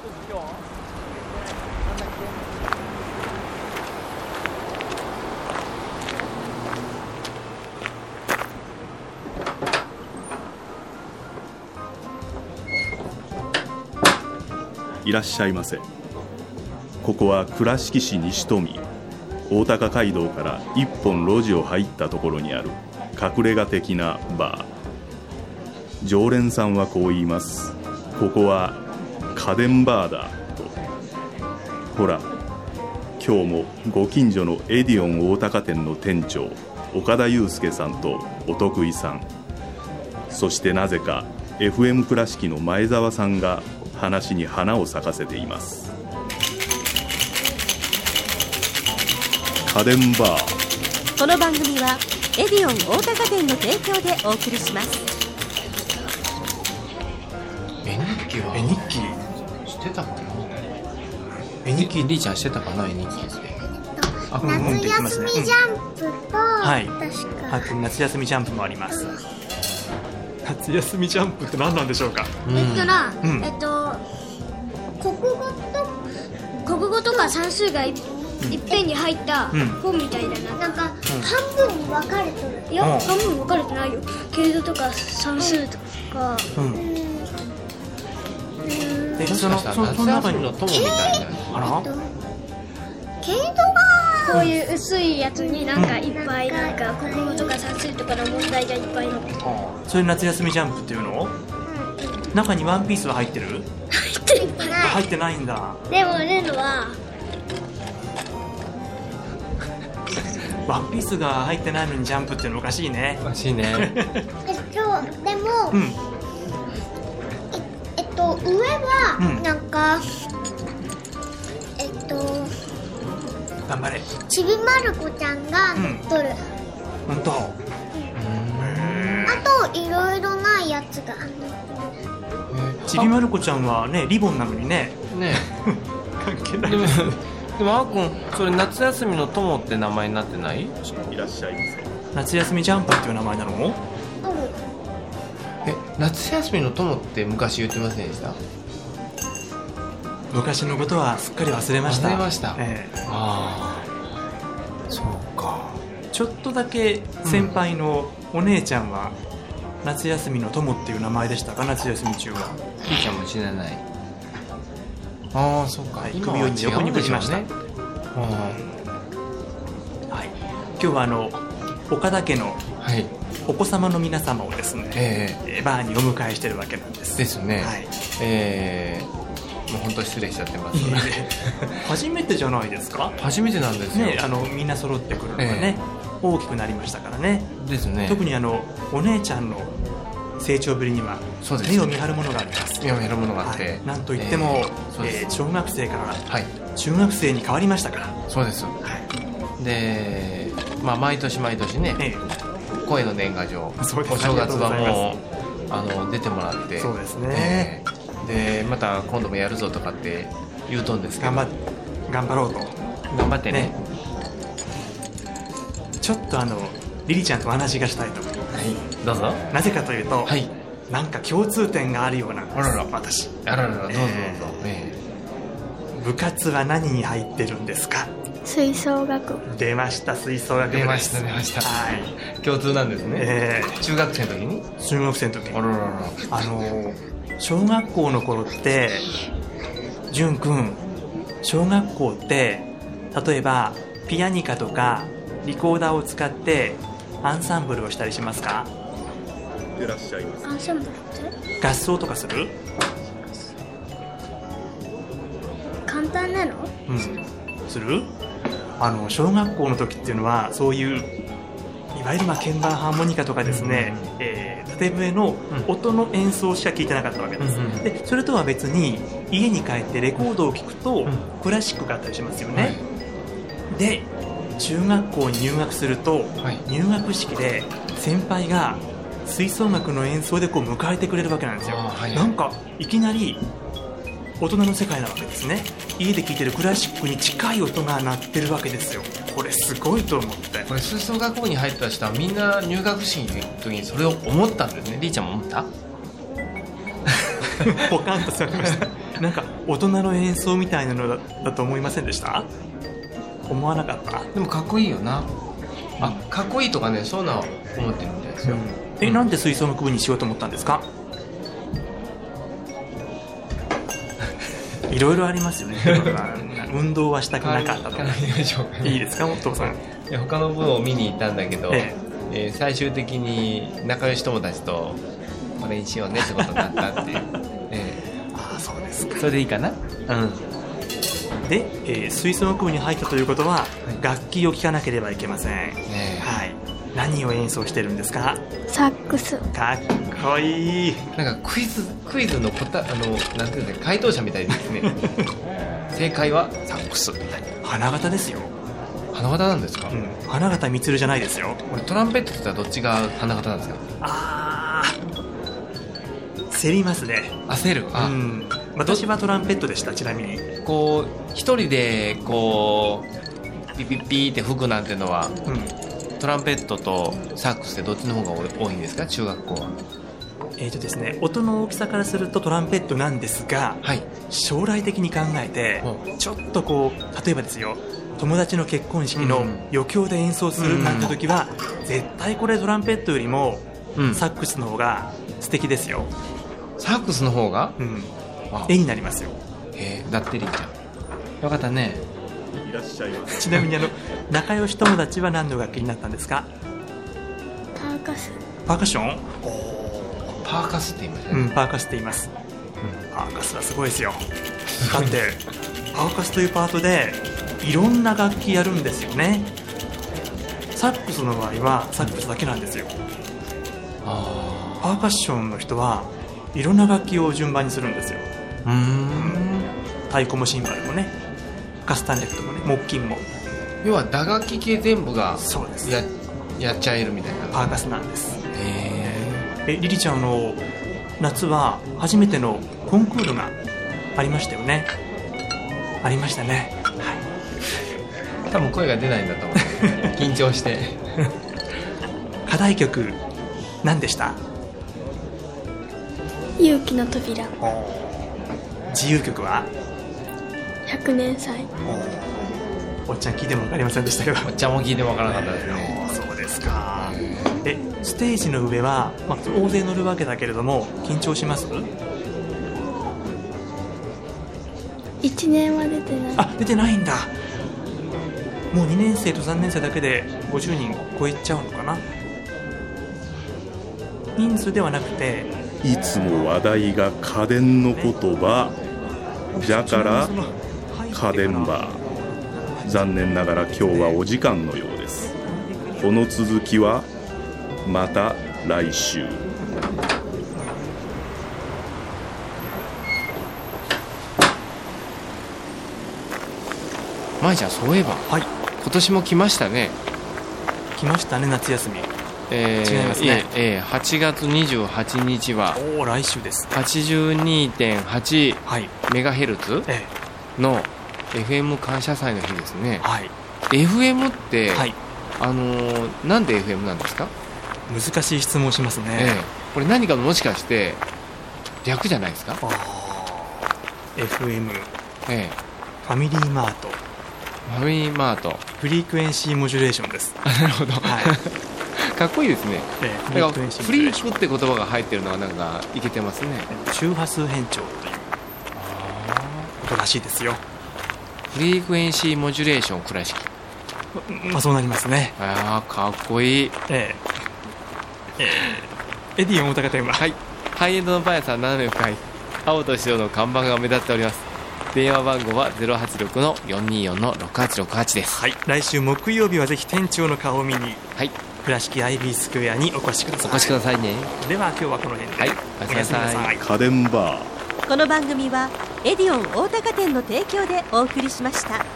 いらっしゃいませ。ここは倉敷市西富大高街道から一本路地を入ったところにある隠れ家的なバー。常連さんはこう言います。ここは家電バーだと。ほら、今日もご近所のエディオン大高店の店長岡田祐介さんとお得意さん、そしてなぜか FM 倉敷の前澤さんが話に花を咲かせています。家電バー。 この番組はエディオン大高店の提供でお送りします。 絵日記は絵日記してたかな。 絵日記りーちゃんしてたかな。絵日記って夏休みジャンプと、 はい、 確か夏休みジャンプもあります。夏休みジャンプって何なんでしょうか。 国語とか算数がいっぺんに入った本みたいだな。なんか半分に分かれてる。いや、半分に分かれてないよ。経度とか算数とか。 その中にの友みたいな。 経度がこういう薄いやつになんかいっぱいなんか国語とか算数とかの問題がいっぱい載ってる。 そういう夏休みジャンプっていうの？中にワンピースは入ってる？入ってないんだ。 でもねのはワンピースが入ってないのにジャンプっていうのおかしいね。 おかしいね。 でも、上はなんか、 頑張れ。 ちびまる子ちゃんが乗っとる。 本当。 あといろいろなやつがちびまる子ちゃんはねリボンなのにね。 ね関係ない。 でもあーくん、それ夏休みの友って名前になってない？ いらっしゃいませ。 夏休みジャンプっていう名前なの？ 夏休みの友って昔言ってませんでした？ 昔のことはすっかり忘れました。 忘れました。 ああ、そうか。 ちょっとだけ先輩のお姉ちゃんは夏休みの友っていう名前でしたか？夏休み中は。 りーちゃんも知らない。ああ、そうか。 今は違うんでしょうね。横に振りました。はい。今日は岡田家のお子様の皆様をですね、バーにお迎えしてるわけなんです。 ですね。 はい。 もう本当失礼しちゃってます。 初めてじゃないですか？ 初めてなんですよ。 ね、みんな揃ってくるのがね、大きくなりましたからね。 ですね。 特にお姉ちゃんの成長ぶりには目を見張るものがあります。 目を見張るものがあって、 なんといっても、小学生から中学生に変わりましたから。 そうです。で、毎年毎年ね、声の年賀状、お正月はもう出てもらって、 そうですね。 でまた今度もやるぞとかって言うとんですけど、 頑張ろうと。 頑張ってね。 ちょっとリリちゃんとお話がしたいと思います。 はい、どうぞ。 なぜかというと、なんか共通点があるようなんです。私。 どうぞどうぞ。 部活は何に入ってるんですか？ 吹奏楽。 出ました、吹奏楽部です。 出ました。 はい。 共通なんですね。中学生の時に？ 中学生の時に。小学校の頃って、淳くん、小学校って例えばピアニカとかリコーダーを使ってアンサンブルをしたりしますか？ いらっしゃいます。 アンサンブルって合奏とかする？ 簡単なの？ する？小学校の時っていうのはそういういわゆる鍵盤ハーモニカとかですね、縦笛の音の演奏しか聞いてなかったわけです。でそれとは別に家に帰ってレコードを聴くとクラシックがあったりしますよね。で中学校に入学すると、入学式で先輩が吹奏楽の演奏で迎えてくれるわけなんですよ。なんかいきなり大人の世界なわけですね。家で聴いてるクラシックに近い音が鳴ってるわけですよ。これすごいと思って。 これ吹奏楽部に入った人はみんな入学式の時にそれを思ったんですね。りーちゃんも思った？ ポカンと座りましたなんか大人の演奏みたいなのだと思いませんでした？思わなかった？ でもかっこいいよな。かっこいいとかね、そういうのは思ってるみたいですよ。 なんで吹奏楽部にしようと思ったんですか？いろいろありますよね運動はしたくなかったとか。いいですか、お父さん。 他の部を見に行ったんだけど、最終的に仲良し友達とこれにしようねってことになったっていう、 そうですか。 それでいいかな。 で、吹奏楽部に入ったということは、楽器を聴かなければいけません、何を演奏してるんですか？ サックス。 かっこいい。 なんかクイズのなんていうんですか、回答者みたいですね正解はサックス。 花形ですよ。 花形なんですか？ 花形みつるじゃないですよ。 これトランペットって言ったらどっちが花形なんですか？ 競りますね。 焦る。 私はトランペットでした。ちなみにこう一人でこうピピッピーって吹くなんてのは、トランペットとサックスってどっちの方が多いんですか、中学校は？ ですね、音の大きさからするとトランペットなんですが、将来的に考えて、ちょっとこう例えばですよ、友達の結婚式の余興で演奏するなんて時は、絶対これトランペットよりもサックスの方が素敵ですよ。 サックスの方が、 絵になりますよ。 だってりんちゃんよかったね。 いらっしゃいます。 ちなみに仲良し友達は何の楽器になったんですか？ パーカス。 パーカッション？ パーカスって言いますね。 パーカスって言います。パーカスはすごいですよ。だってパーカスというパートでいろんな楽器やるんですよね。サックスの場合はサックスだけなんですよ。パーカッションの人はいろんな楽器を順番にするんですよ。太鼓もシンバルもね、カスタネットもね、木琴も。 要は打楽器系全部がそうです。 やっちゃえるみたいな。 パーカスなんです。リリちゃんの夏は初めてのコンクールがありましたよね。ありましたね。 多分声が出ないんだと思う緊張して課題曲何でした？ 勇気の扉。 自由曲は 100年祭。 おっちゃん聞いても分かりませんでしたけど。 おっちゃんも聞いても分からなかったですね。 そうですか。ステージの上は、大勢乗るわけだけれども緊張します？ 1 年は出てない。 出てないんだ。もう2年生と3年生だけで50人超えちゃうのかな。人数ではなくて、 いつも話題が家電の言葉じゃから家電バー。残念ながら今日はお時間のようです。この続きはまた来週。 まいちゃん、そういえば、今年も来ましたね。 来ましたね、夏休み。 違いますね。8月28日は来週です。 82.8 メガヘルツの FM 感謝祭の日ですね。FM って、なんで FM なんですか？ 難しい質問しますね。 これ何かもしかして略じゃないですか？ FM、ファミリーマート。 ファミリーマート。 フリークエンシーモジュレーションです。 なるほど。かっこいいですね。フリークって言葉が入ってるのはなんかイケてますね。 周波数変調ということらしいですよ。 フリークエンシーモジュレーション倉敷。 そうなりますね。 かっこいい。 エディオン大高店は、 ハイエンドのパン屋さん斜め深い青と白の看板が目立っております。電話番号は 086-424-6868 です。 来週木曜日はぜひ店長の顔を見に、倉敷アイビースクエアにお越しください。 お越しくださいね。 では今日はこの辺で、 おやすみなさい。 家電バー。 この番組はエディオン大高店の提供でお送りしました。